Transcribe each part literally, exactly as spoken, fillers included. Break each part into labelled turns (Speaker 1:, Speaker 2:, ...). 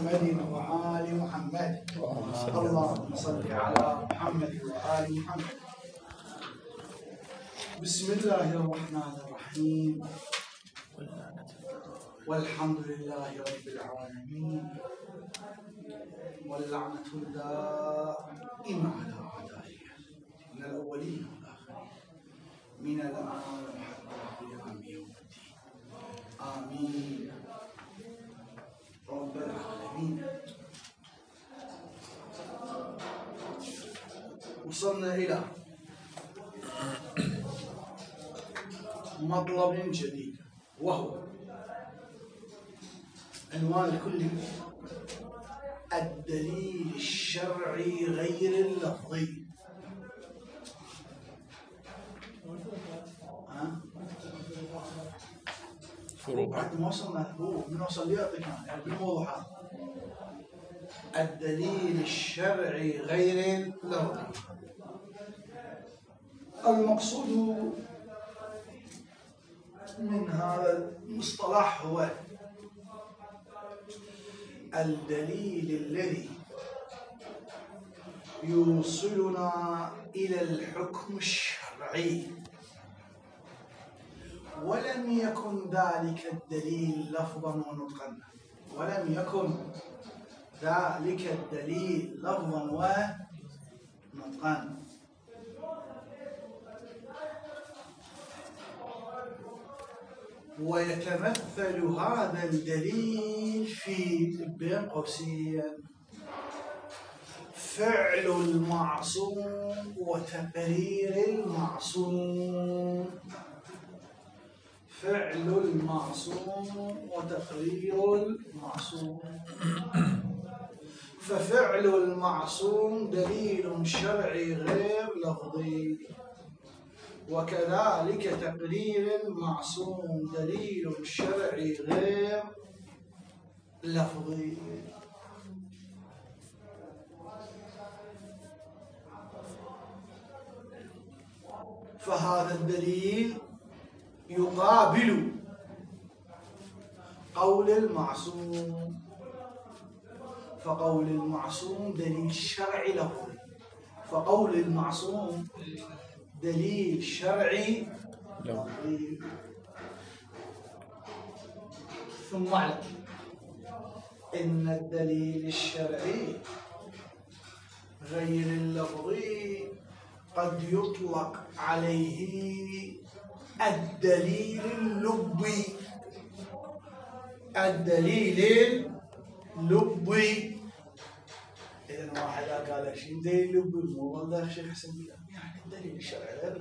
Speaker 1: محمد وآل محمد. اللهم صل على محمد وآل محمد. بسم الله الرحمن الرحيم، والحمد لله رب العالمين، واللعنة الدائمة على أعدائه من الأولين والآخرين من الآن حتى قيام يوم الدين. آمين رب العالمين. وصلنا إلى مطلب جديد، وهو عنوان الكلي الدليل الشرعي غير اللفظي. ها؟ فروق بعد ما وصلنا فروق من وصل ليعطيك يعني بالموضوع. الدليل الشرعي غير اللفظي، المقصود من هذا المصطلح هو الدليل الذي يوصلنا إلى الحكم الشرعي، ولم يكن ذلك الدليل لفظا ونطقا، ولم يكن ذلك الدليل لفظا ونطقا. ويتمثل هذا الدليل في بين قوسين فعل المعصوم وتقرير المعصوم. فعل المعصوم وتقرير المعصوم. ففعل المعصوم دليل شرعي غير لفظي، وكذلك تقرير المعصوم دليل شرعي غير لفظي. فهذا الدليل يقابل قول المعصوم، فقول المعصوم دليل شرعي لفظي، فقول المعصوم دليل شرعي لفظي. ثم اعلم ان الدليل الشرعي غير اللفظي قد يطلق عليه الدليل اللبي. الدليل اللبي، إذا واحد قال شيء دليل لبي مو والله الشيخ حسن يعني الدليل الشرعي غير.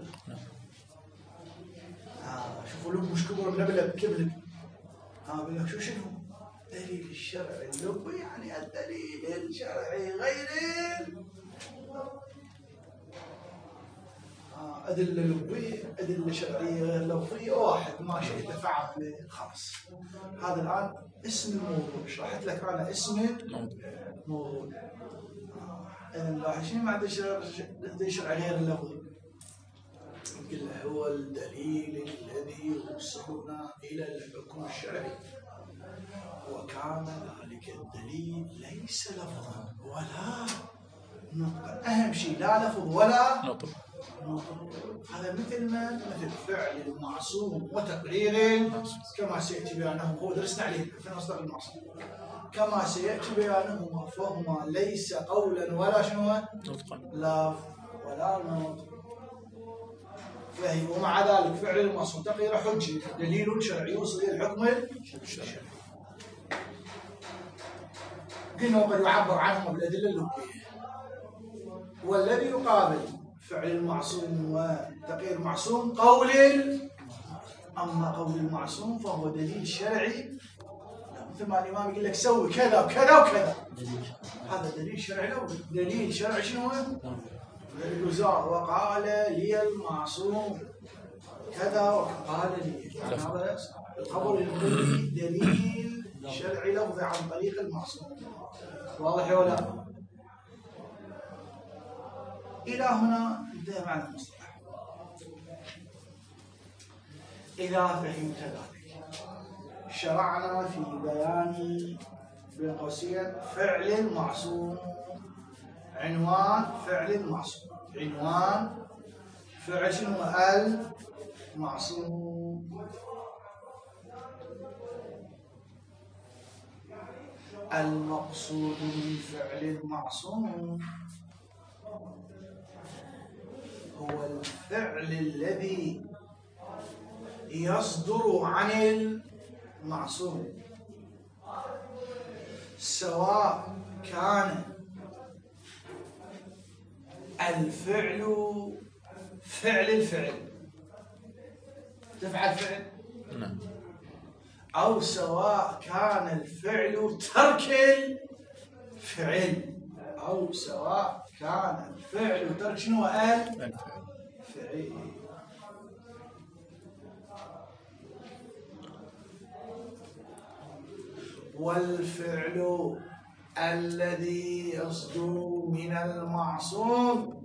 Speaker 1: آه شوفوا لب مش كبر من لبلب كبلب. ها آه بقول لك شو شنو الدليل الشرعي اللبي، يعني الدليل الشرعي غير آه أدلة لبية أدلة شرعية غير لفظية واحد ما شئت فعل خلاص. هذا الآن اسم الموضوع، شرحت لك أنا اسم الموضوع. إذا لاحظين ما عنده شرع غير اللفظي، يقول هو الدليل الذي يوصلنا إلى الحكم الشرعي، وكان ذلك الدليل ليس لفظا ولا نطقا. أهم شيء لا لفظ ولا نطق. هذا مثل ما مثل فعل المعصوم وتقرير كما سيأتي بيانه. هو درسنا عليه في مصدر المعصوم كما سيأتي بيانهما، فهما ليس قولا ولا شنو لا ولا نطق. فهي ومع ذلك فعل المعصوم تقرير حجي دليل شرعي يوصل الى الحكم الشرعي. قلنا وقد يعبر عنهما بالادله اللغويه. والذي يقابل فعل المعصوم وتقرير المعصوم قول، اما قول المعصوم فهو دليل شرعي. مثل ما الإمام يقول لك سوي كذا وكذا وكذا، هذا دليل شرعي. لو دليل شرعي شنو هو؟ الجزاء وقال لي المعصوم كذا وقال لي، يعني هذا الخبر الكلي دليل شرعي لفظي عن طريق المعصوم. واضح ولا لا؟ إلى هنا انتهى معنى المصطلح. إذا فهمت ذلك شرعنا في بيان بين قوسين فعل المعصوم. عنوان فعل المعصوم. عنوان فعل شنو؟ المعصوم. المقصود بالفعل المعصوم هو الفعل الذي يصدر عن المعصوم، سواء كان الفعل فعل الفعل، تفعل فعل،
Speaker 2: نعم،
Speaker 1: أو سواء كان الفعل ترك الفعل، أو سواء كان الفعل ترك شنو؟ الفعل. والفعل الذي يصدر من المعصوم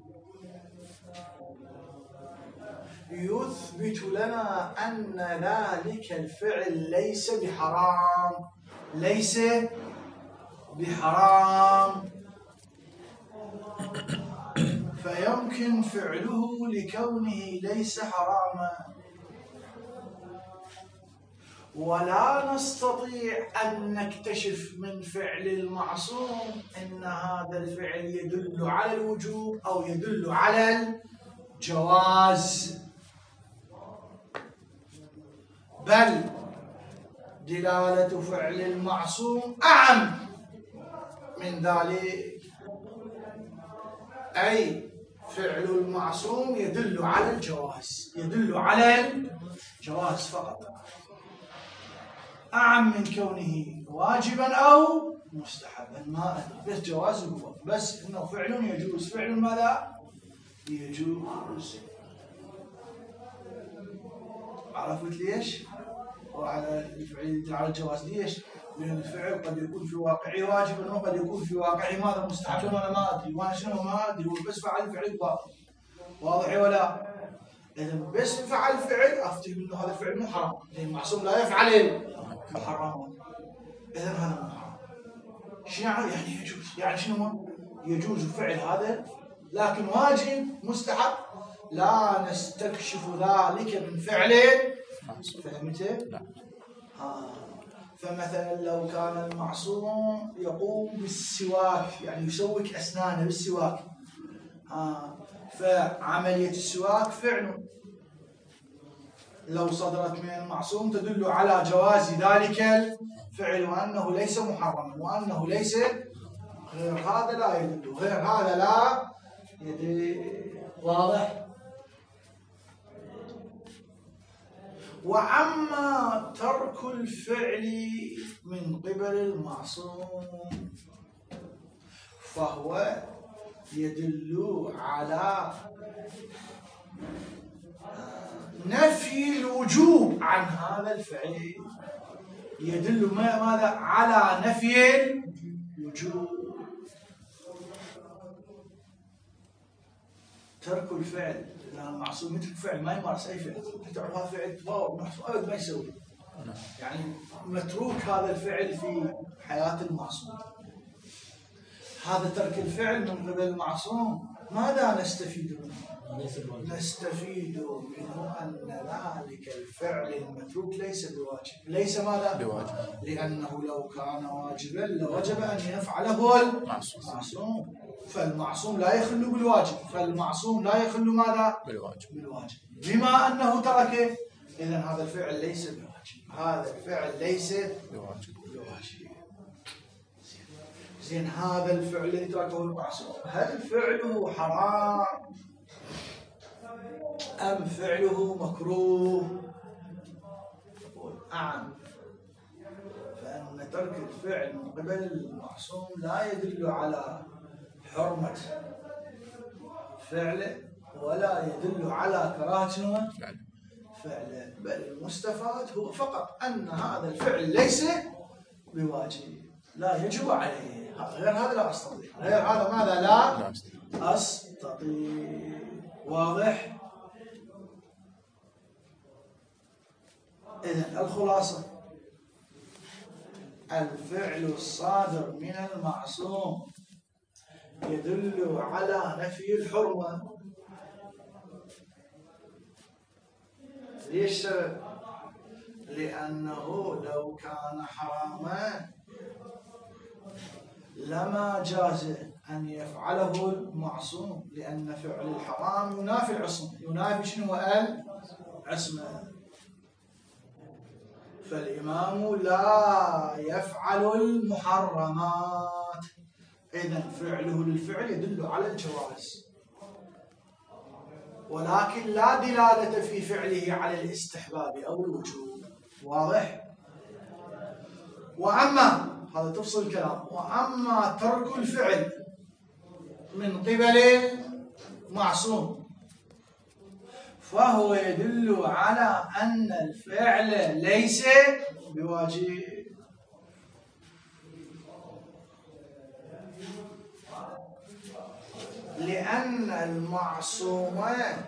Speaker 1: يثبت لنا أن ذلك الفعل ليس بحرام، ليس بحرام، فيمكن فعله لكونه ليس حراما، ولا نستطيع أن نكتشف من فعل المعصوم أن هذا الفعل يدل على الوجوب أو يدل على الجواز، بل دلالة فعل المعصوم أعم من ذلك، أي فعل المعصوم يدل على الجواز، يدل على الجواز فقط، أعم من كونه واجبا أو مستحبا، ما بس جواز هو، بس إنه فعل يجوز. فعل ماذا؟ يجوز. عرفت ليش؟ وعلى الفعل على الجواز ليش؟ لأن الفعل قد يكون في واقعه واجبا وقد يكون في واقعه ماذا؟ مستحبا، وأنا ما أدري، وأنا شنو ما أدري، هو بس فعل فعل باطل. واضح ولا؟ إذا بس فعل فعل أفتي منه هذا الفعل مو حرام، لأن المعصوم لا يفعل الحرام. إذا هذا مو حرام. شو يعني؟ يعني يجوز. يعني شنو؟ يجوز فعل هذا، لكن واجب مستحب لا نستكشف ذلك من فعل. فهمت؟
Speaker 2: لا.
Speaker 1: آه. فمثلا لو كان المعصوم يقوم بالسواك، يعني يسوك أسنانه بالسواك، آه. فعملية السواك فعل لو صدرت من المعصوم تدل على جواز ذلك الفعل، وأنه ليس محرما، وأنه ليس غير هذا لا يدل، غير هذا لا يدل. واضح؟ وعما ترك الفعل من قبل المعصوم فهو يدل على نفي الوجوب عن هذا الفعل، يدل ماذا؟ على نفي الوجوب. ترك الفعل، لأن المعصوم يترك فعل ما يمارس أي فعل، تعرف هذا فعل تفاوض محصور أبد ما يسوي، يعني متروك هذا الفعل في حياة المعصوم. هذا ترك الفعل من قبل المعصوم ماذا نستفيد منه؟ نستفيد منه أن ذلك الفعل المتروك ليس بواجب. ليس ماذا؟
Speaker 2: بواجب.
Speaker 1: لأنه لو كان واجبا لوجب أن يفعله المعصوم، فالمعصوم لا يخل بالواجب، فالمعصوم لا يخل ماذا؟
Speaker 2: بالواجب.
Speaker 1: بالواجب. بما أنه تركه، إذن هذا الفعل ليس بواجب، هذا الفعل ليس
Speaker 2: بواجب.
Speaker 1: بواجب. زين، هذا الفعل الذي تركه المعصوم هل فعله حرام أم فعله مكروه؟ نعم، فإن ترك الفعل من قبل المعصوم لا يدل على حرمة فعله ولا يدل على كراهة فعله، بل المستفاد هو فقط أن هذا الفعل ليس بواجب، لا يجب عليه. غير هذا لا أستطيع، غير هذا ماذا؟ لا أستطيع. واضح؟ إذن الخلاصة الفعل الصادر من المعصوم يدل على نفي الحرمة. ليش سبب؟ لأنه لو كان حراما لما جاز أن يفعله المعصوم، لأن فعل الحرام ينافي العصمة، ينافي شنو؟ العصمة. فالإمام لا يفعل المحرمات، إذن فعله للفعل يدل على الجواز، ولكن لا دلالة في فعله على الاستحباب أو الوجوب. واضح؟ وأما هذا تفصل الكلام، وأما ترك الفعل من قبل معصوم فهو يدل على أن الفعل ليس بواجب. لأن المعصوم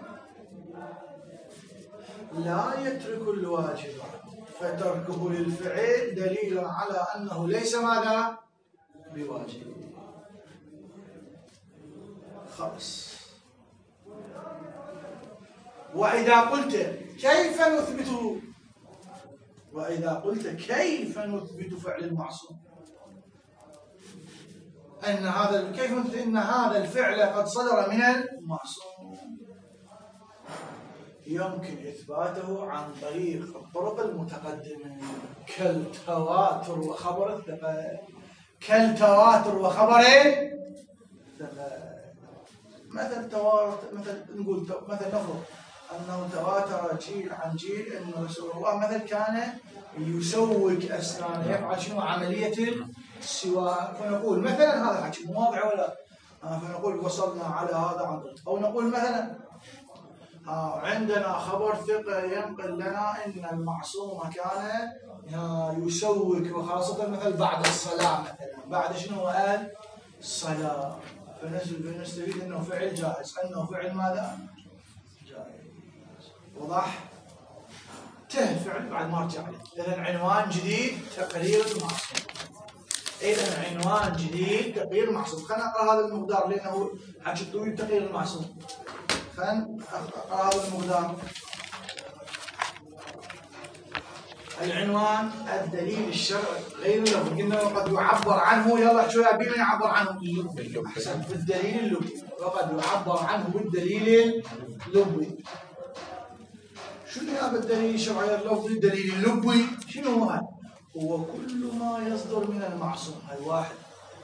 Speaker 1: لا يترك الواجب، فتركه للفعل دليل على أنه ليس ماذا؟ بواجب. خلاص. وإذا قلت كيف نثبته؟ وإذا قلت كيف نثبت فعل المعصوم؟ أن هذا كيف نثبت أن هذا الفعل قد صدر من المعصوم؟ يمكن إثباته عن طريق الطرق المتقدمة كالتواتر وخبر الثقة. كالتواتر وخبر الثقة. مثل تواتر، مثل نقول مثل نفرض أنه تواتر جيل عن جيل أن رسول الله مثل كان يسوق أسنانه، يفعل شنو؟ عملية السواك. فنقول مثلا هذا الحكي مو واضح ولا؟ فنقول وصلنا على هذا عن طريق. أو نقول مثلا عندنا خبر ثقة ينقل لنا أن المعصوم كان يسوق، وخاصة مثل بعد الصلاة، مثلا بعد شنو قال؟ الصلاة. فنستفيد أنه فعل جائز، أنه فعل ماذا؟ جائز. وضح؟ ته فعل بعد ما ارجع له. إذن عنوان جديد تقرير المعصوم. إذن عنوان جديد تقرير المعصوم. خلينا نقرأ هذا المقدار لأنه حكي طويل. تقرير المعصوم. خلينا نقرأ هذا المقدار. العنوان الدليل الشرعي غير اللفظي. قلنا وقد يعبر عنه، يلا شو يبي من يعبر عنه؟ أحسن، بالدليل اللغوي. وقد يعبر عنه بالدليل اللغوي. شنو هذا الدليل الشرعي اللفظي؟ الدليل اللغوي شنو هو هذا؟ هو كل ما يصدر من المعصوم. هاي واحد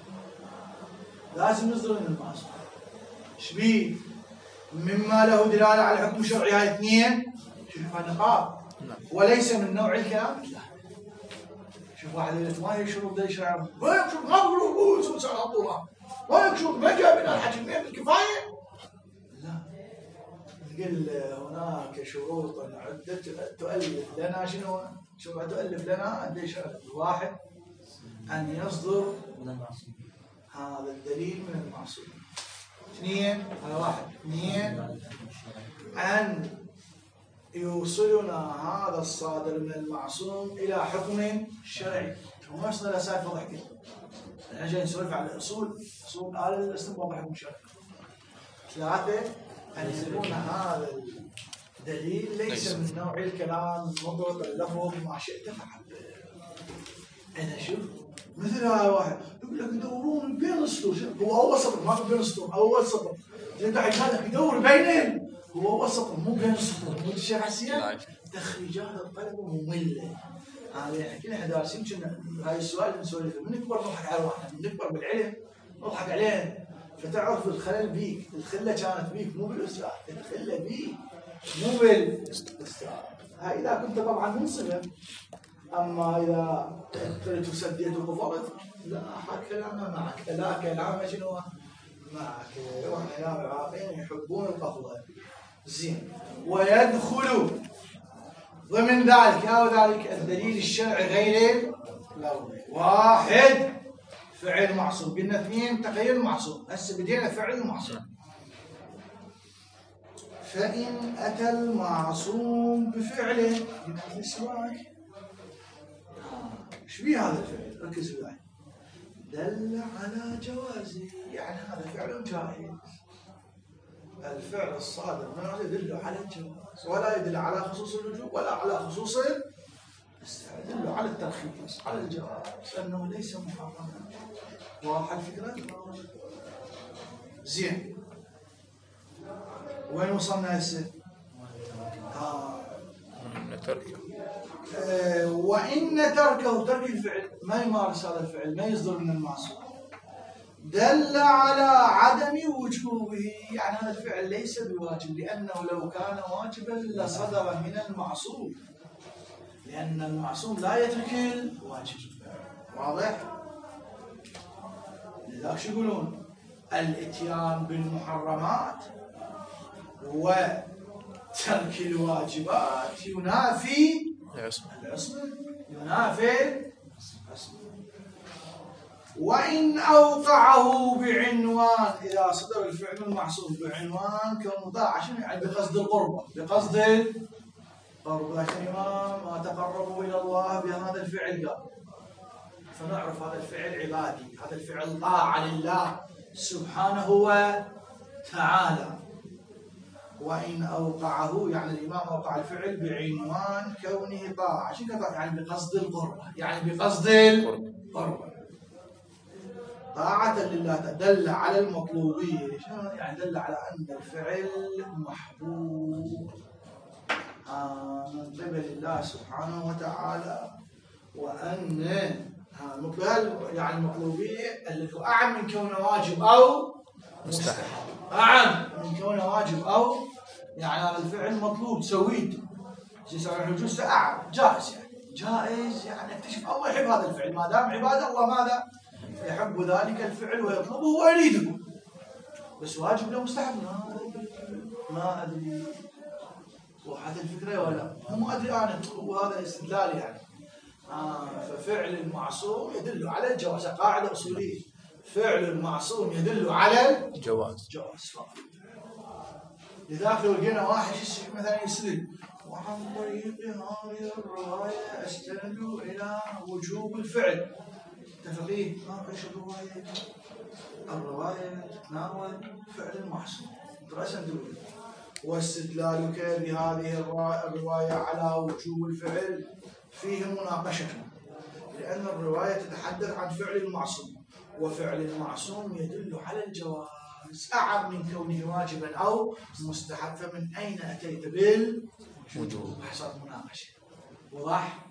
Speaker 1: لازم يصدر من المعصوم. شبيه؟ مما له دلالة على حكم شرعي. هاي اثنين. شوف هاي نقاط. وليس من نوع الكلام. لا. شوف واحد يقول لك ما يشرب ده يشرب، ما يشرب، ما يقول سوى سنة الله، ما يشرب، ما جاب لنا الحكي بالكفاية. لا. نقول هناك شروط عدة تؤلف لنا شنو؟ شو تؤلف لنا قد ايش؟ واحد أن يصدر هذا الدليل من المعصوم. اثنين، هذا واحد. اثنين أن يوصلنا هذا الصادر من المعصوم إلى حكم شرعي. ما يوصلنا إلى سالفة ضحكة. احنا جاي نسولف على الأصول، أصول آلة الاستنباط بحكم شرعي. ثلاثة أن يكون هذا الدليل ليس من نوع الكلام المطلق اللفظ ما شئت فعل. أنا شوف مثل هذا واحد يقول لك يدورون بين السطور. هو أول سطر، ما بين السطور، أول سطر. أنت حيقول يدور بينهم، هو أول سطر مو بين السطور. مو الشيخ حسين تخريجات الطلبة مملة. هذا حكينا احنا دارسين كنا هاي السؤال نسولف من نكبر نضحك على روحنا، من نكبر بالعلم نضحك عليه. فتعرف الخلل بيك، الخلة كانت بيك مو بالأستاذ، الخلة بيك مو بالأستاذ. هاي إذا كنت طبعا منصفا. أما إذا قلت وسديت وقفرت لا كلام معك، لا كلام شنو معك. وإحنا يا العاقين يحبون القفضة. زين. ويدخل ضمن ذلك أو ذلك الدليل الشرعي غير اللغوي. واحد فعل معصوم. قلنا اثنين تقرير المعصوم. هسه بدينا فعل المعصوم. فإن أتى المعصوم بفعله، السواك ايش فيه هذا الفعل؟ ركز وياي. دل على جوازه، يعني هذا فعل جائز. الفعل الصادر من هذا يدل على الجواز، ولا يدل على خصوص الوجوب ولا على خصوص الاستحباب، يدل على الترخيص، على الجواز، لانه ليس محرما. واضحه الفكره؟ زين. وين وصلنا هسه؟ آه.
Speaker 2: تركه.
Speaker 1: آه وإن تركه، ترك الفعل، ما يمارس هذا الفعل، ما يصدر من المعصوم، دل على عدم وجوبه، يعني هذا الفعل ليس بواجب، لأنه لو كان واجبا لصدر من المعصوم، لأن المعصوم لا يترك الواجب. واضح؟ لذلك شو يقولون؟ الاتيان بالمحرمات وترك الواجبات ينافي العصمة، ينافي العصمة. وإن أوقعه بعنوان، إذا صدر الفعل المعصوم بعنوان كونه طاعة، شنو يعني؟ بقصد القربة، بقصد القربة. الإمام ما تقربوا إلى الله بهذا الفعل قال، فنعرف هذا الفعل عبادي، هذا الفعل طاعة لله سبحانه وتعالى. وإن أوقعه، يعني الإمام أوقع الفعل بعنوان كونه طاعة، شنو طاعة؟ يعني بقصد القربة، يعني بقصد القربة، طاعة لله، دل على المطلوبية. يعني دل على أن الفعل محبوب من قبل الله سبحانه وتعالى، وأن يعني المطلوبية اللي هو أعم من كونه واجب أو مستحب، أعم من كونه واجب أو يعني هذا الفعل مطلوب سويته، يجوز أعم، جائز، يعني جائز، يعني اكتشف الله يحب هذا الفعل، ما دام عبادة الله ماذا؟ يحب ذلك الفعل ويطلبه ويريده. بس واجب لو مستحب ما أدري، ما أدري. وضحت الفكرة ولا؟ مو أدري أنا، وهذا الاستدلال يعني. آه ففعل المعصوم يدل على الجواز، قاعدة أصولية، فعل المعصوم يدل على
Speaker 2: الجواز.
Speaker 1: جواز فقط. لذلك لو لقينا واحد مثلا يسلم وعن طريق هذه الرواية استند إلى وجوب الفعل، تفقيه ناقش الرواية، الرواية تتناول فعل المعصوم رأسا دولي، واستدلالك بهذه الرواية على وجوب الفعل فيه مناقشة، لأن الرواية تتحدث عن فعل المعصوم، وفعل المعصوم يدل على الجواز أعم من كونه واجبا أو مستحب، فمن أين أتيت بالوجوب؟ حصلت مناقشة. واضح؟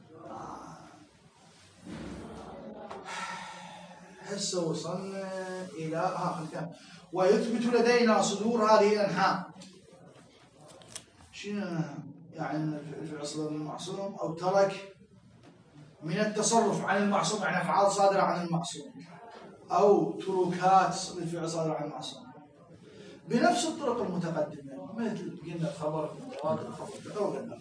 Speaker 1: هسه وصلنا إلى آخر كلام. ويثبت لدينا صدور هذه الأنحاء. شنو يعني الفعل صدر من المعصوم أو ترك من التصرف عن المعصوم، يعني أفعال صادرة عن المعصوم، أو تركات الفعل صادرة عن المعصوم بنفس الطرق المتقدمة، مثل قلنا الخبر المتواتر، الخبر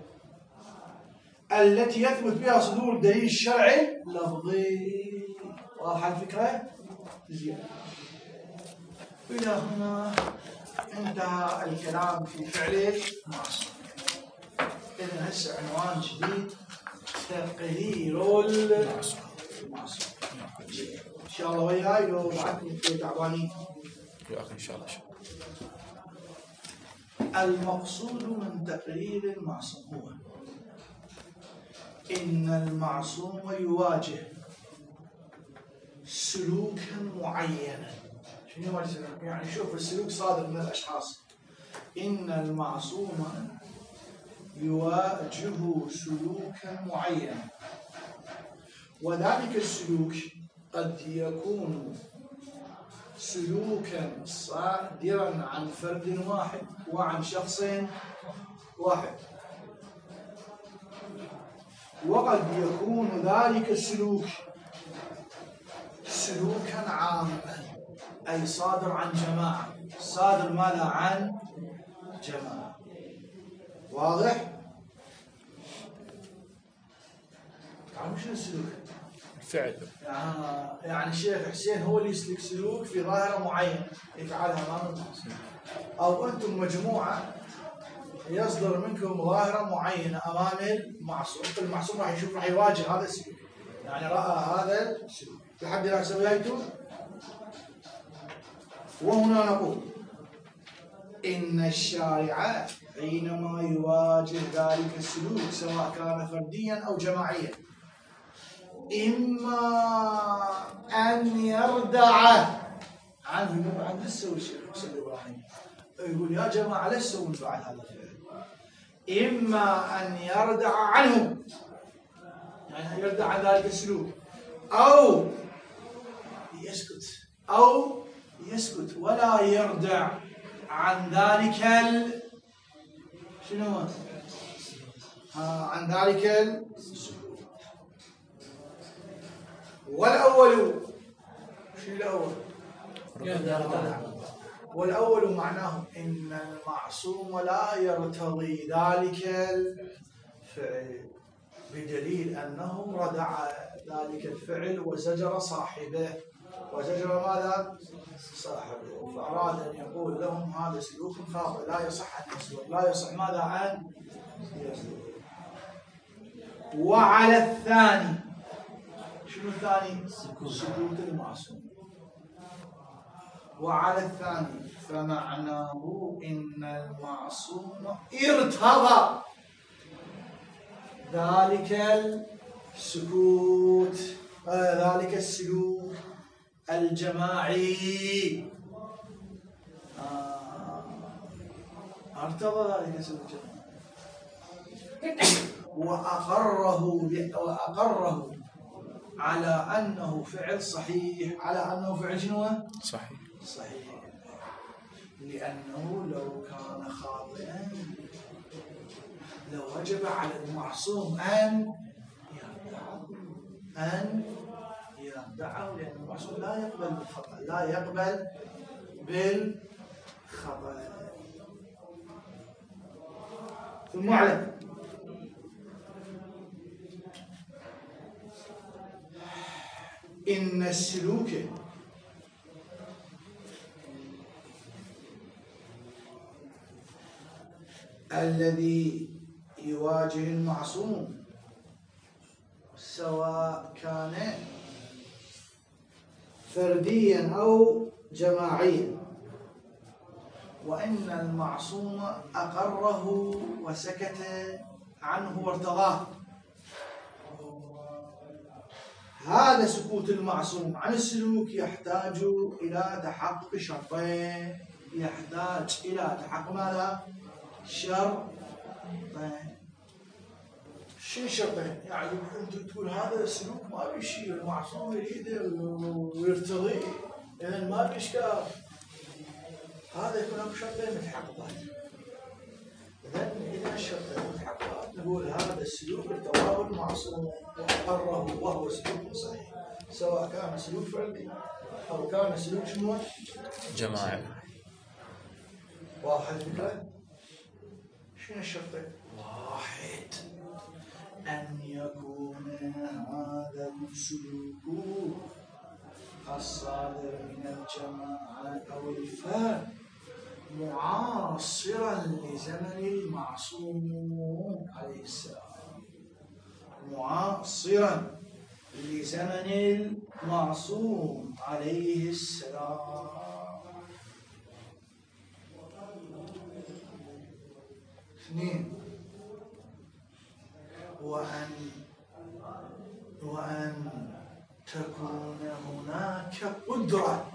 Speaker 1: التي يثبت بها صدور الدليل الشرعي لفظي. واضحة الفكرة؟ زين. إلى هنا انتهى الكلام في فعل المعصوم. إذن هسه عنوان جديد، تقرير المعصوم. إن شاء الله وياي، لو بعدكم تعبانين
Speaker 2: وياك إن شاء الله.
Speaker 1: المقصود من تقرير المعصوم هو إن المعصوم يواجه سلوكا معينا. شنو يعني؟ شوف السلوك صادر من الأشخاص. إن المعصوم يواجه سلوكا معينا، وذلك السلوك قد يكون سلوكا صادرا عن فرد واحد وعن شخص واحد، وقد يكون ذلك السلوك سلوكا عاما، أي صادر عن جماعة، صادر ماذا؟ عن جماعة. واضح؟ تعرفوا شنو السلوك؟
Speaker 2: الفعل.
Speaker 1: يعني, يعني الشيخ حسين هو اللي يسلك سلوك في ظاهرة معينة يفعلها أمام الناس، أو أنتم مجموعة يصدر منكم ظاهرة معينة أمام المعصوم، المعصوم راح يشوف، راح يواجه هذا السلوك، يعني رأى هذا السلوك لحد الآن سويته. وهنا نقول إن الشارع حينما يواجه ذلك السلوك سواء كان فرديا أو جماعيا إما أن يردع عنه. بعد ليش تسوي الشيخ حسين إبراهيم يقول يا جماعة ليش تسوون بعد هذا الفعل؟ إما أن يردع عنه يعني يردع عن ذلك السلوك أو يسكت أو يسكت ولا يردع عن ذلك ال... شنو آه عن ذلك السلوك. والأول شو الأول؟ والأول معناه إن المعصوم لا يرتضي ذلك الفعل بدليل أنه ردع ذلك الفعل وزجر صاحبه وزجر ماذا؟ صاحبه. فأراد أن يقول لهم هذا سلوك خاطئ لا يصح أن يسلك لا يصح ماذا أن يسلك. وعلى الثاني شنو الثاني؟ سكوت المعصوم. وعلى الثاني فمعناه إن المعصوم ارتضى ذلك السكوت آه ذلك السلوك الجماعي آه ارتضى ذلك السلوك الجماعي وأقره وأقره على أنه فعل صحيح على أنه فعل شنو؟
Speaker 2: صحيح
Speaker 1: صحيح لأنه لو كان خاطئا لو وجب على المعصوم أن يردعه أن يردعه لأن المعصوم لا يقبل بالخطأ لا يقبل بالخطأ. ثم اعلم إن السلوك الذي يواجه المعصوم سواء كان فرديا أو جماعيا وإن المعصوم أقره وسكت عنه وارتضاه. هذا سكوت المعصوم عن السلوك يحتاج إلى تحقق شرطين يحتاج إلى تحقق ماذا؟ شرطين. شو شرطين؟ يعني أنت تقول هذا السلوك ما بيشيل المعصوم يريده ويرتضيه إذن ما بيشكال. هذا يكون أبو شرطين متحققات. إذن إذا الشرطين متحققات نقول هذا السلوك ارتضاه المعصوم وأقره وهو سلوك صحيح سواء كان سلوك فردي أو كان سلوك شنو؟
Speaker 2: جماعي.
Speaker 1: واحد فكرة؟ شنو الشرطين؟ واحد أن يكون هذا السلوك الصادر من الجماعة أو الفرد معاصرا لزمن المعصوم عليه السلام معاصرا لزمن المعصوم عليه السلام. اثنين وأن وأن تكون هناك قدرة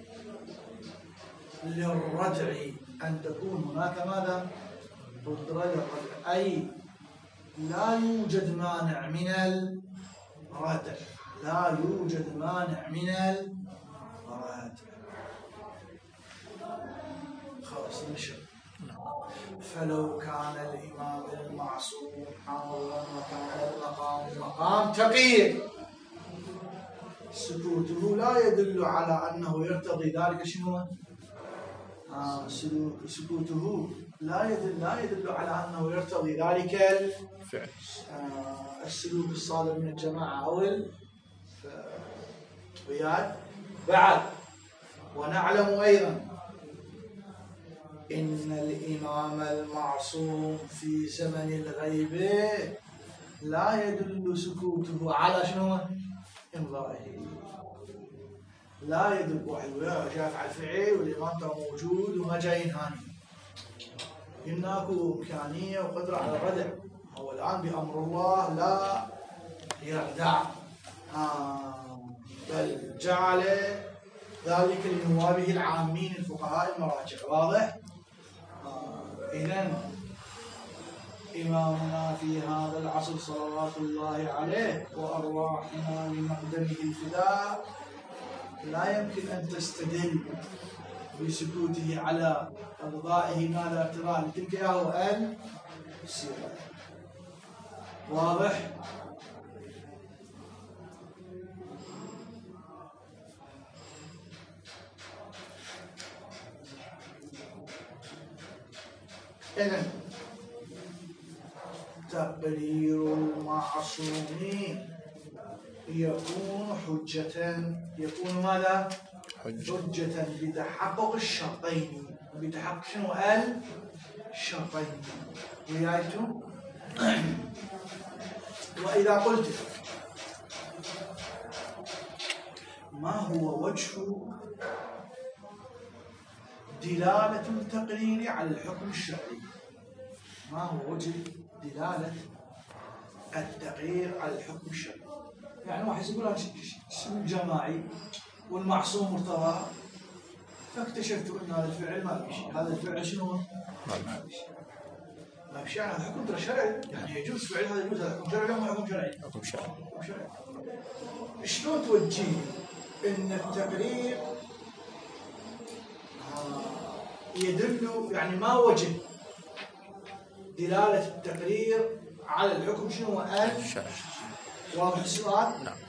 Speaker 1: للردع أن تكون هناك ماذا؟ قدرة للردع أي لا يوجد مانع من الردع لا يوجد مانع من الردع. خلاص نشر. فلو كان الإمام المعصوم حاضرا وكان المقام مقام تقييد سكوته لا يدل على أنه يرتضي ذلك شنو؟ آه سكوته لا يدل لا يدل على أنه يرتضي ذلك الفعل آه السلوك الصادر من الجماعة أو الفعل. بعد ونعلم أيضا إن الإمام المعصوم في زمن الغيبة لا يدل سكوته على شنو؟ إمضائه. لا يدب واحد وياه جاء يفعل فعل والإمام ترى موجود وما جاي ينهاني. قلنا اكو إمكانية وقدرة على الردع. هو الآن بأمر الله لا يردع، آه بل جعل ذلك لنوابه العامين الفقهاء المراجع. واضح؟ آه إذن إمامنا في هذا العصر صلوات الله عليه وأرواحنا لمقدمه الفداء لا يمكن أن تستدل بسكوته على إرضائه ما لا ترى لتلك إياه السيرة. واضح؟ إذن تقرير المعصوم يكون حجة، يكون ماذا؟ حجة بتحقق الشرطين. بتحقق شنو؟ الشرطين. ويايتم؟ وإذا قلت ما هو وجه دلالة التقرير على الحكم الشرعي؟ ما هو وجه دلالة التقرير على الحكم الشرعي؟ يعني واحد يقول لك اسم جماعي والمعصوم مرتضى، فاكتشفت ان هذا الفعل ما بيشي، هذا الفعل شنو؟ ما بيشي. ما بيشي يعني هذا حكم ترى شرعي، يعني يجوز فعل هذا، يجوز هذا حكم شرعي ولا حكم شرعي؟ حكم شرعي. حكم شرعي. شلون توجيه ان التقرير يدل، يعني ما وجه دلالة التقرير على الحكم شنو؟ الشرعي. واضح السؤال؟ نعم.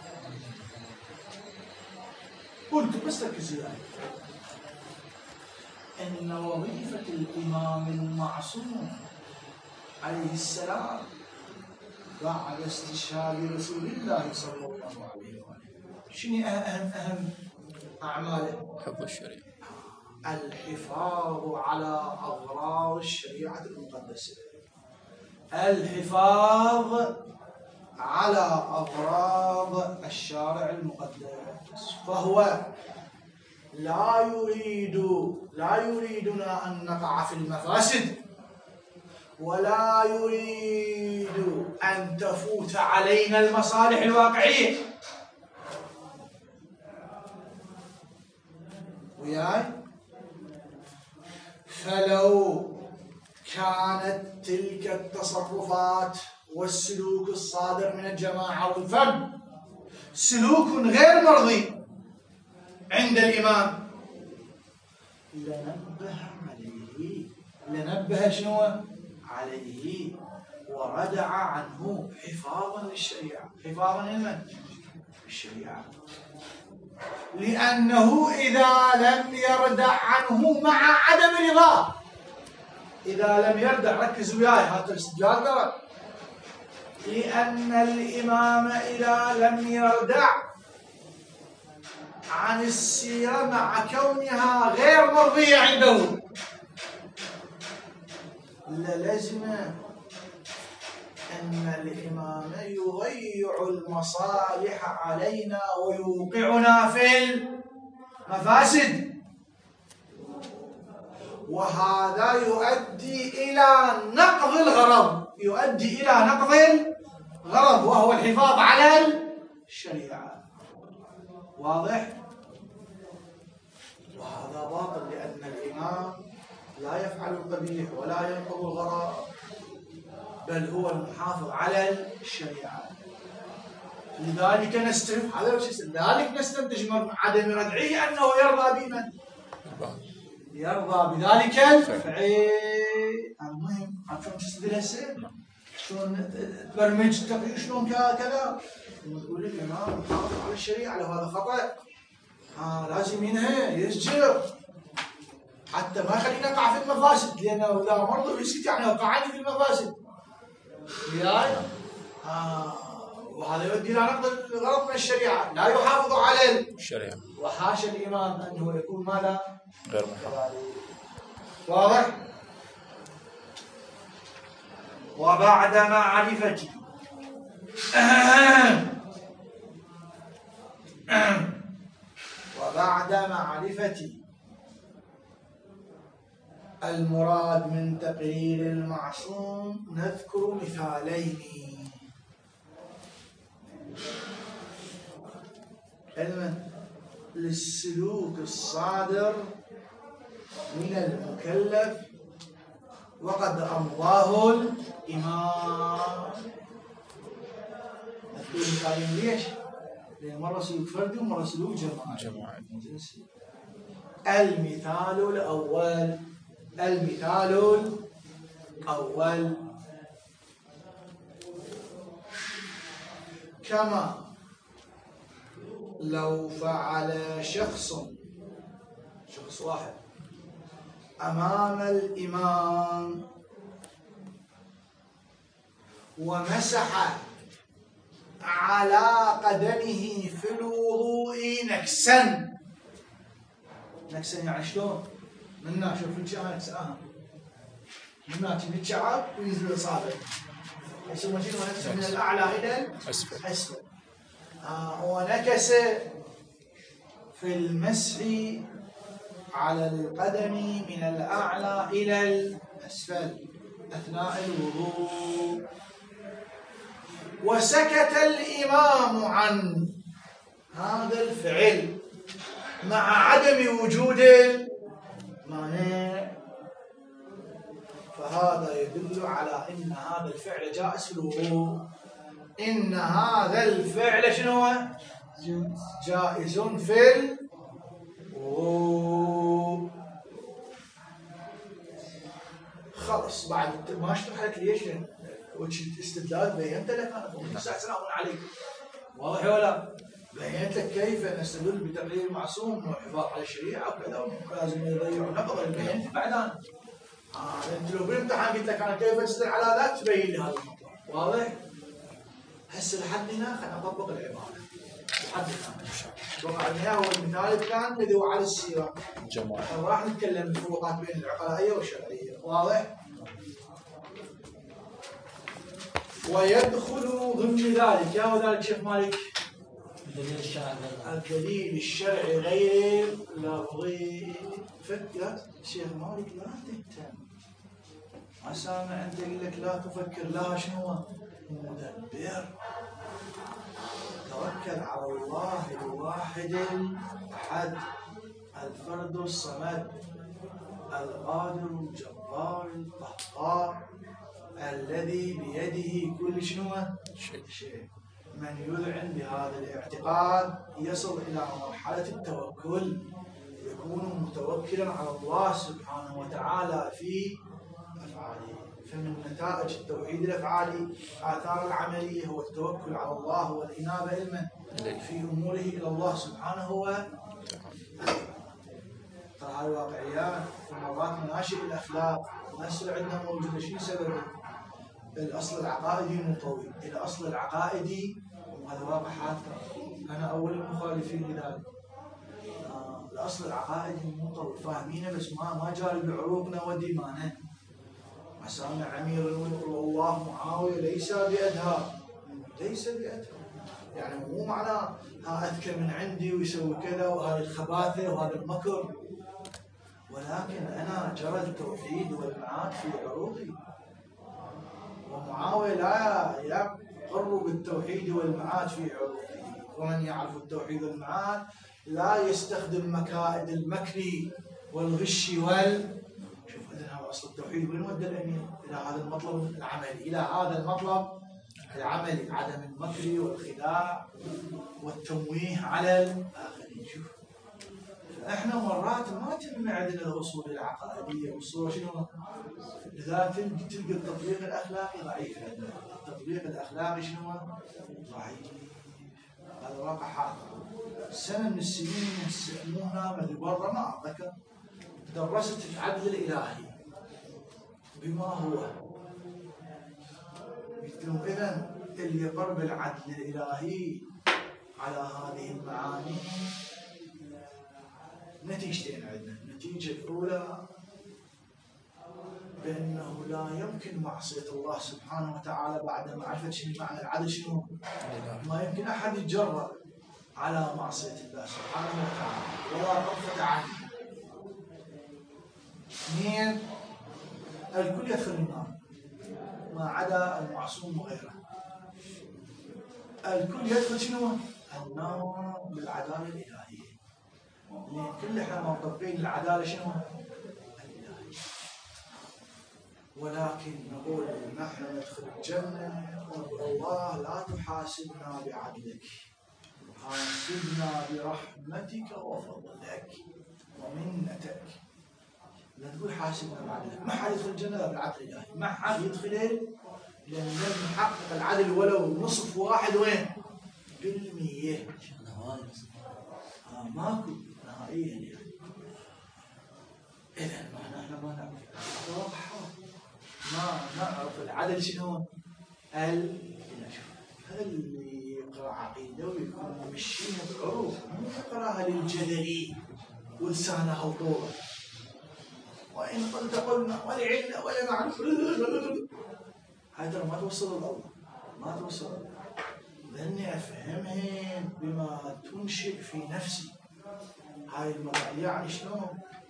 Speaker 1: قلت بس ركزوا الآن إن وظيفة الإمام المعصوم عليه السلام بعد استشهاد رسول الله صلى الله عليه وآله شنو أهم أهم أعماله؟ حفظ الشريعة، الحفاظ على أغراض الشريعة المقدسة، الحفاظ على أغراض الشارع المقدس. فهو لا يريد لا يريدنا أن نقع في المفاسد، ولا يريد أن تفوت علينا المصالح الواقعية. وياي؟ فلو كانت تلك التصرفات والسلوك الصادر من الجماعة والفرد سلوك غير مرضي عند الإمام لنبه عليه، لنبه شنو عليه وردع عنه حفاظا للشريعة. حفاظا لمن؟ الشريعة. لأنه إذا لم يردع عنه مع عدم رضاه، إذا لم يردع، ركزوا وياي هذا الاستدلال ترى، لأن الإمام إذا لم يردع عن السيرة مع كونها غير مرضية عنده للزم أن الإمام يضيع المصالح علينا ويوقعنا في المفاسد، وهذا يؤدي إلى نقض الغرض، يؤدي إلى نقض الغرض وهو الحفاظ على الشريعة. واضح؟ وهذا باطل، لأن الإمام لا يفعل القبيح ولا ينقض الغرض، بل هو المحافظ على الشريعة. لذلك نستنتج هذا لذلك نستنتج من عدم ردعه أنه يرضى بمن؟ يرضى بذلك الفعل. المهم عارف شلون تستدل هسه؟ شلون تبرمج التقرير شلون كذا؟ تقول لك الإمام محافظ على الشريعة، لو هذا خطأ آه لازم ينهى يسجل حتى ما يخلينا نقع في المفاسد، لأنه إذا مرضوا يسكت يعني وقعنا في المفاسد. وياي؟ آه وهذا يؤدي إلى نقض الغرض من الشريعة، لا يحافظ على الشريعة، وحاشا الإمام أنه يكون ماذا؟ غير محافظ. واضح؟ وبعد معرفة وبعد معرفة المراد من تقرير المعصوم نذكر مثالين. علما للسلوك الصادر من المكلف وقد أمضاه الإمام. نذكر مثالين ليش؟ لأن مرة سلوك فردي ومرة سلوك جماعي.
Speaker 2: جماعي.
Speaker 1: المثال الأول المثال الأول كما لو فعل شخص شخص واحد أمام الإمام ومسح على قدمه في الوضوء نكسا. نكسا يعني شلون؟ منا شوف الشعب نكساها منا تجي الشعب وينزل الأصابع يسمى شنو نكسا من الأعلى إلى الأسفل أسفل. آه ونكس في المسح على القدم من الأعلى إلى الأسفل أثناء الوضوء. وسكت الإمام عن هذا الفعل مع عدم وجود المانع، فهذا يدل على أن هذا الفعل جائز في الوضوء. إن هذا الفعل شنو هو؟ جائز في الوضوء. خلص بعد ما شرحت ليش وجه الاستدلال بينت لك انا تسع سنوات عليك واضح ولا؟ بينت لك كيف نستدل بتقرير معصوم والحفاظ على الشريعه وكذا ولازم يضيعوا نقض بينت بعد انا. آه انت لو بالامتحان قلت لك انا كيف استدل على ذاك تبين لي هذا المطلب واضح؟ هسه لحد هنا خلينا نطبق العباره لحد هنا. اتوقع ان هو المثال الثاني الذي هو على السيره
Speaker 2: جماعي.
Speaker 1: راح نتكلم الفروقات بين العقلائيه والشرعيه واضح؟ ويدخل ضمن ذلك يا وذلك شيخ مالك
Speaker 3: الدليل الشرعي
Speaker 1: الدليل الشرعي غير لفظي. فكر شيخ مالك لا تهتم ما سامع انت يقول لك لا تفكر لا شنو مدبر. توكل على الله الواحد الأحد الفرد الصمد القادر الجبار القهار الذي بيده كل شنو شيء. من يذعن بهذا الاعتقاد يصل إلى مرحلة التوكل، يكون متوكلا على الله سبحانه وتعالى في أفعاله. فمن نتائج التوحيد الأفعالي آثار العملية هو التوكل على الله والإنابة علما في أموره إلى الله سبحانه وتعالى. ترى هاي واقعيات ومرات مناشئ الأخلاق نسأل عندنا موجودة. شنو سببه؟ الأصل العقائدي مو قوي. الأصل العقائدي وهذا واقع حادثة أنا أول المخالفين لذلك. آه الأصل العقائدي مو قوي فاهمينه بس ما ما جاري بعروقنا ودمانا. مسامع أمير المؤمنين الله معاوية ليس بأدهى ليس بأدهى يعني مو معناه ها أذكى من عندي ويسوي كذا وهذه الخباثة وهذا المكر، ولكن أنا جرى التوحيد والمعاد في عروقي. ومعاوية لا يقر بالتوحيد والمعاد في عروقه. ومن يعرف التوحيد والمعاد لا يستخدم مكائد المكر والغش وال شوف هذا أصل التوحيد وين ودى الأمير؟ إلى هذا المطلب العملي، إلى هذا المطلب العملي عدم المكر والخداع والتمويه على الآخرين. شوف احنا مرات ما تم عندنا الاصول العقائديه والصوره شنو؟ لذلك تلقى التطبيق الاخلاقي ضعيف. التطبيق الاخلاقي شنو؟ ضعيف. هذا واقع حاضر. سنه من السنين يسمونها من برا ما اتذكر درست العدل الالهي بما هو. يقولون اذا اللي يقر بالعدل الالهي على هذه المعاني نتيجتين عندنا. النتيجة الأولى بأنه لا يمكن معصية الله سبحانه وتعالى بعد معرفة شنو معنى العدل شنو. ما يمكن أحد يتجرأ على معصية الله سبحانه وتعالى ولا طرفة عين. اثنين، الكل يدخل النار ما عدا المعصوم وغيره. الكل يدخل شنو؟ النار بالعدالة الإلهية. لأن كل احنا مطبقين العدالة شنو؟ الإلهية. ولكن نقول نحن ندخل الجنة ونقول الله لا تحاسبنا بعدلك، حاسبنا برحمتك وفضلك ومنتك. لا تقول حاسبنا بعدلك، ما حد يدخل الجنة الا بالعدل الالهي، ما حد يدخل لان لم يحقق العدل ولو نصف واحد وين؟ بالمية. آه ماكو نهائيا يعني. اذا ما نحن ما نعرف واضحة، ما نعرف العدل شنو؟ ال هذا اللي يقرا عقيده ويكون مشيها بعروف، مو يقراها للجدلي ولسانه وطوله. وإن قلت قلنا ولعلة ولا معروف هاي ترى ما توصل لله، ما توصل. لأني أفهمهن بما تنشئ في نفسي. هاي المرأة يعني شلون؟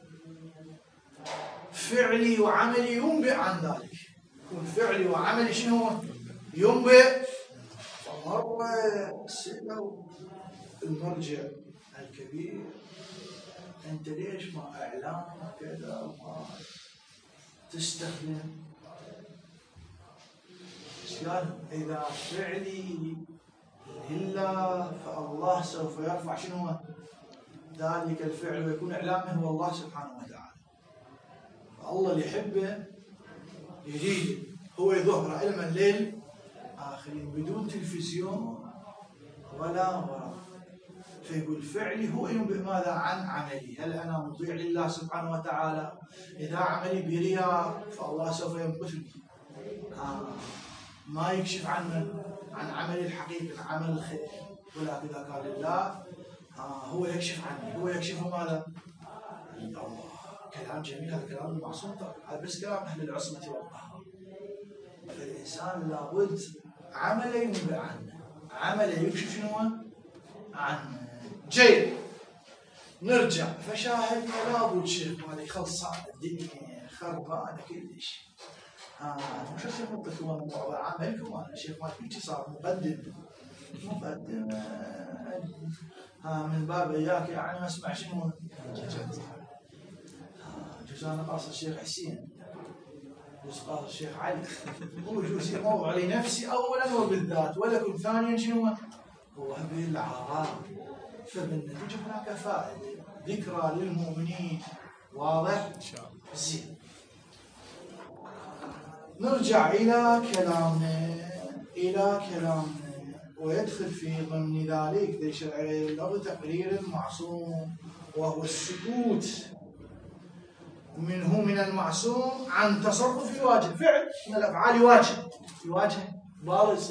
Speaker 1: فعلي وعملي ينبئ عن ذلك. يكون فعلي وعملي شنو؟ ينبئ. فمرة سألوا المرجع الكبير أنت ليش ما إعلام كذا وما تستخدم؟ قال إذا فعلي لله فالله سوف يرفع شنو ذلك الفعل ويكون إعلامه هو الله سبحانه وتعالى. فالله اللي يحبه يريد هو يظهر علما للآخرين بدون تلفزيون ولا وراء. فيقول فعلي هو ينبئ ماذا عن عملي. هل أنا مطيع لله سبحانه وتعالى؟ إذا عملي برياء فالله سوف ينقذني. آه. ما يكشف عن عن عملي الحقيقي، عمل الخير. ولكن إذا قال لله آه هو يكشف عني، هو يكشف ماذا؟ الله. كلام جميل، هذا كلام المعصوم، هذا بس كلام أهل العصمة والطهارة. فالإنسان لابد عمله ينبئ عنه، عمله يكشف شنو عنه. جيد، نرجع. فشاهدنا لابد شيخ مالي خلصان الدنيا خربانة كلش. آه مش شو نعطيكم الموضوع عملكم أنا شيخ مالي كل شيء صار مقدم مقدم آه من باب إياك يعني ما اسمع شنو جزانا قاصر الشيخ حسين، جزء قاصر الشيخ علي، هو جزء موضوع لنفسي أولا وبالذات، ولكن ثانيا شنو هو بالعراء. فبالنتيجة هناك فائدة ذكرى للمؤمنين. واضح؟ إن شاء الله. زين. نرجع إلى كلامنا إلى كلامنا ويدخل في ضمن ذلك ذي شرعي اللفظ تقرير المعصوم وهو السكوت منه من المعصوم عن تصرف الواجب. فعل من الأفعال واجب يواجه بارز،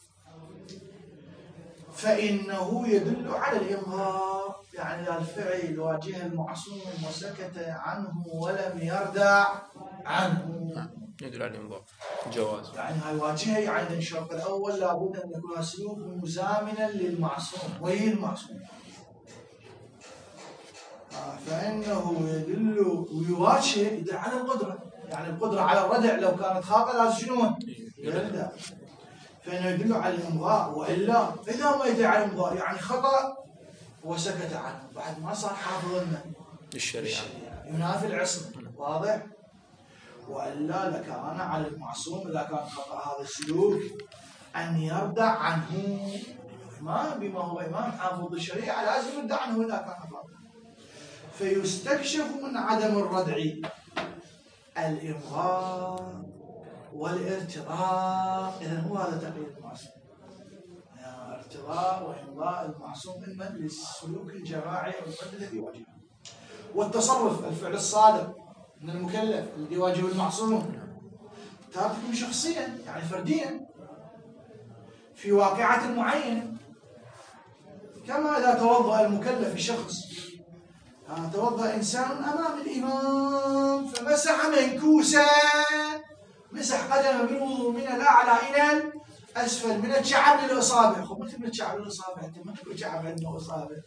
Speaker 1: فإنه يدل على الإنظار. يعني الفعل يواجه المعصوم وسكت عنه ولم يردع عنه
Speaker 2: يدل على الإنظار جواز. يعني
Speaker 1: هاي واجهه يعني الشرط الأول لابد أن يكون سلوك مزامنا للمعصوم وهي المعصوم. آه فإنه يدل ويواجه يدل على القدرة، يعني القدرة على الردع لو كانت خاطئة لازم شنو؟ يردع. فإنه يدل على الإنظار، وإلا إذا ما يدل على الإنظار يعني خطأ وسكت عنه بعد ما صار حافظنا
Speaker 2: للشريعة
Speaker 1: ينافي العصمة. واضح؟ وإلا لكان على المعصوم إذا كان خطأ هذا السلوك أن يردع عنه. إمام بما هو إمام حافظ الشريعة لازم يردع عنه إذا كان خطأ. فيستكشف من عدم الردع الإرغام والارتضاء. إذن هو هذا تقرير المعصوم، يعني ارتضاء وإمضاء المعصوم إما للسلوك الجماعي الذي يواجهه، والتصرف الفعل الصادق من المكلف الذي يواجه المعصوم تكون شخصيا يعني فرديا في واقعة معينة. كما إذا توضأ المكلف الشخص، توضأ إنسان أمام الإمام فمسح منكوسا، مسح قدمه بالوضوء من الأعلى إلى اسفل من الكعب للاصابع. خب متى من الكعب للاصابع؟ انت ما تقول كعب عنده اصابع.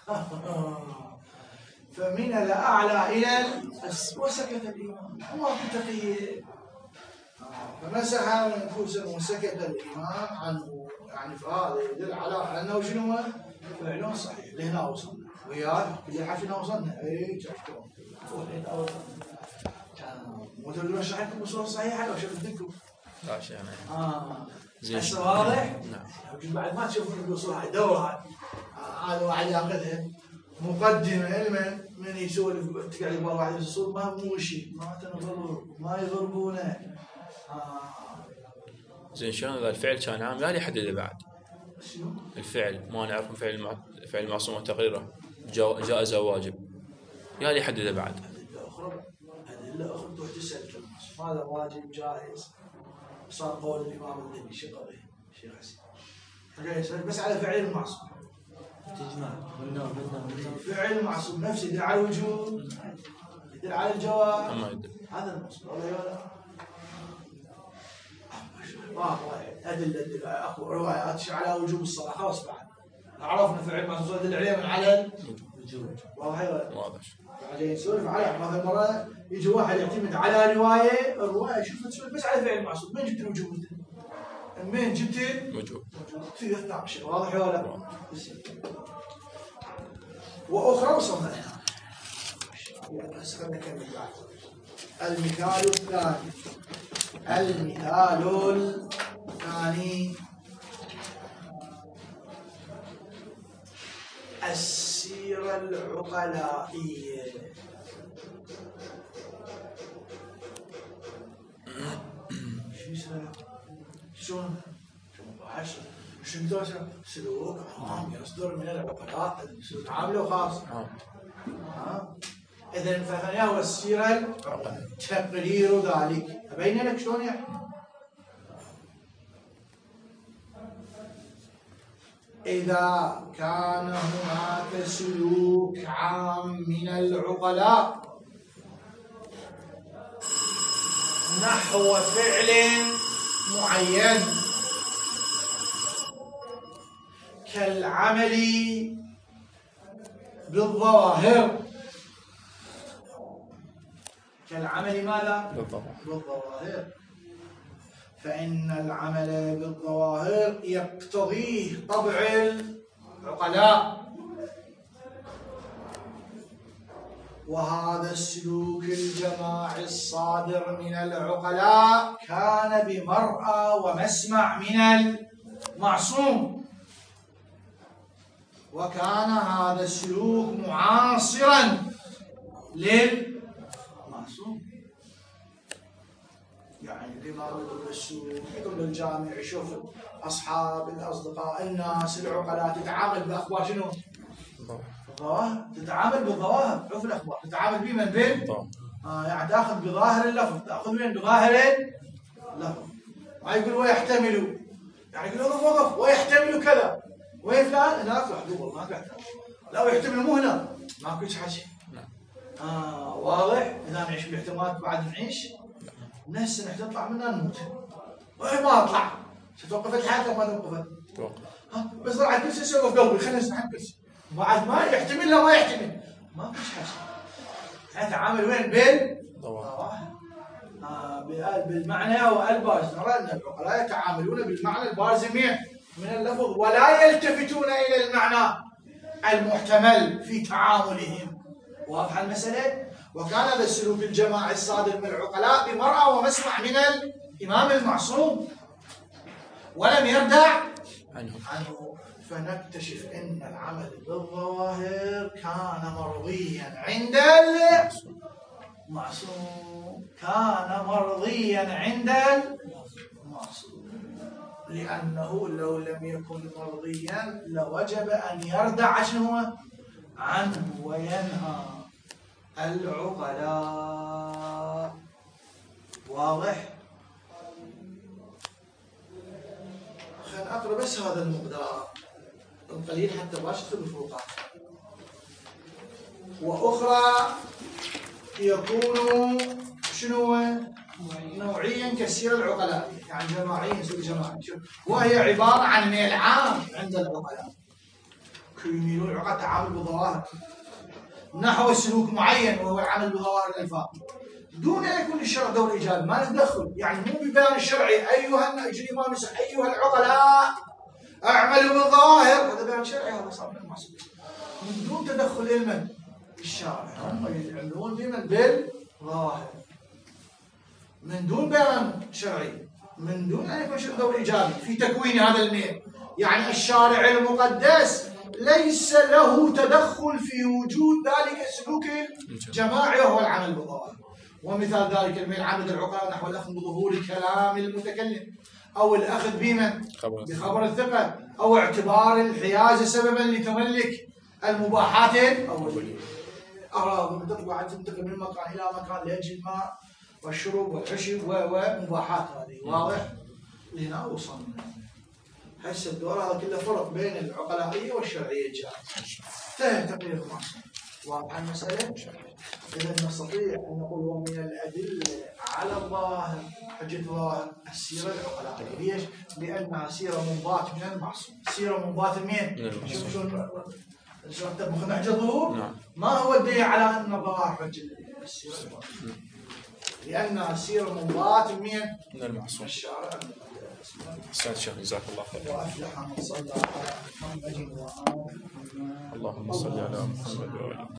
Speaker 1: فمن الاعلى الى الاسفل وسكت الامام وما في تقييد. فمسح انفسهم وسكت الامام عنه، يعني فهذا يدل على انه شنو؟ فعل صحيح. لهنا وصلنا وياه لحد وصلنا. اي شفتوا ولهنا وصلنا. مو تقدرون اشرح لكم بصوره صحيحه لو شفت لكم؟
Speaker 2: لا شيء يعني.
Speaker 1: اه
Speaker 2: زين.
Speaker 1: هسه واضح؟
Speaker 2: نعم.
Speaker 1: يمكن بعد ما تشوفون البصوره هاي دوره هاي. هذا واحد ياخذها مقدمه لمن من يسولف تقعد يبغى واحد يسولف ما مو شيء ما تنضر ما يضربونه. آه.
Speaker 2: زين شلون اذا الفعل كان عام لا يحدده بعد؟
Speaker 1: شنو؟
Speaker 2: الفعل ما نعرف من فعل المع... فعل المعصوم وتقريره جو... جائز او واجب يا اللي يحدده بعد؟
Speaker 1: ادله اخرى ادله اخرى تحتسب كالنص. هذا واجب جائز صار قول الامام الذهبي شو قضيه؟ شيخ حسين يسأل بس على فعل المعصوم.
Speaker 3: تجمع بالنار بالنار بالنار.
Speaker 1: فعل المعصوم نفسه يدل على الوجوب يدل على الجواز.
Speaker 2: اما يدل
Speaker 1: هذا المقصود. والله ولا واضح ادله ادله اخو روايات على وجوب الصلاه. خلاص بعد عرفنا فعل المعصوم يدل عليه من على الوجوب. واضح ولا
Speaker 2: واضح.
Speaker 1: بعدين نسولف على مثلا مره يجي واحد يعتمد على روايه الروايه شوف تسولف بس على فعل المعصوم. من جبت الوجوب انت؟ من جبت
Speaker 2: وجوب؟
Speaker 1: تصير تناقش. واضح ولا لا؟ واخرى وصلنا لها. بس خلينا نكمل بعد. المثال الثاني المثال الثاني السيرة العقلائية. شو يسمى؟ شلون؟ شو يسمى؟ سلوك عام يصدر من العقلاء سلوك عام لو خاص. ها؟ إذا فهنا هو السيرة تقرير ذلك. أبين لك شلون يعني؟ إذا كان هناك سلوك عام من العقلاء نحو فعل معين كالعمل بالظواهر. كالعمل ماذا؟
Speaker 2: بالظواهر.
Speaker 1: بالظواهر. فإن العمل بالظواهر يقتضيه طبع العقلاء. وهذا السلوك الجماعي الصادر من العقلاء كان بمرأى ومسمع من المعصوم. وكان هذا السلوك معاصرا للمعصوم. يعني الإمام يقول بالسوق يقول بالجامع يشوف أصحاب الأصدقاء الناس العقلاء تتعامل بأخبار شنو؟ الظواهر. تتعامل بالظواهر. شوف الأخبار تتعامل بمن بين؟ آه يعني تأخذ بظاهر اللفظ تأخذ من بظاهر اللفظ. ما يقول ويحتمل يعني يقول وقف وقف ويحتمل كذا وين فلان؟ لا تحضر والله ما تحتمل. لا ويحتمل مو هنا ما كل حكي. آه واضح؟ إذا نعيش بالاحتمالات بعد نعيش نفس السنة تطلع منها نموت. وين ما اطلع؟ توقفت حياتك ما توقفت؟
Speaker 2: توقف.
Speaker 1: ها بس طلع كل شيء يوقف قلبي خلينا نسمع الكرسي. بعد ما يحتمل لا ما يحتمل. ما فيش حاجة. نتعامل وين؟ بين ظواهر. آه بالمعنى والبارز. نرى أن العقلاء يتعاملون بالمعنى البارز من اللفظ ولا يلتفتون إلى المعنى المحتمل في تعاملهم. واضحة المسألة؟ وكان هذا السلوك الجماعي الصادر من العقلاء بمرأى ومسمع من الإمام المعصوم ولم يردع عنه. فنكتشف أن العمل بالظواهر كان مرضيا عند المعصوم. كان مرضيا عند المعصوم لأنه لو لم يكن مرضيا لوجب أن يردع شنو عنه وينهى العقلاء. واضح؟ خلينا أقرأ بس هذا المقدار القليل حتى باش تدخل الفروقات. وأخرى يكون شنو نوعيا كالسيرة العقلائية، يعني جماعيا سلوك جماعي، وهي عبارة عن ميل عام عند العقلاء يميلون العقلاء تعامل بظواهر نحو سلوك معين وهو العمل بظواهر الألفاظ دون أن يكون للشرع دور إيجابي، ما نتدخل، يعني مو ببيان الشرعي أيها يجري ما نسح أيها العقلاء أعملوا بالظواهر، هذا بيان شرعي، هذا صار من المعصوم من دون تدخل علما الشارع، هم يعملون بمن بالظاهر من دون بيان شرعي، من دون أن يكون شرع دور إيجابي في تكوين هذا الميل. يعني الشارع المقدس ليس له تدخل في وجود ذلك السلوك الجماعي وهو العمل بالظواهر. ومثال ذلك الميل عمد العقلاء نحو الأخذ بظهور كلام المتكلم أو الأخذ بمن بخبر الثقة أو اعتبار الحيازة سببا لتملك المباحات الأولية. أراضي تطلع تنتقل من مكان إلى مكان لأجل الماء والشرب والعشب ومباحات، هذه واضح لنا وصلنا. هسه الدور هذا كله فرق بين العقلائية والشرعية الجائزة. انتهى تقرير المعصوم. واضحة المسألة؟ إذا نستطيع أن نقول ومن الأدلة على الظاهر حجة الظاهر السيرة العقلائية. ليش؟ لأنها سيرة منبات من المعصوم. سيرة منبات من؟ شوف شلون شلون تبغى نحجة ظهور؟ نعم. ما هو الدليل على أن الظاهر حجة السيرة العقلائية؟ لأنها سيرة منبات من؟ من المعصوم. الشارع.
Speaker 2: أحسنت شيخ جزاك الله خير.
Speaker 1: وأفلح من صلى على محمد وآل محمد.
Speaker 2: اللهم صل على محمد وآل محمد.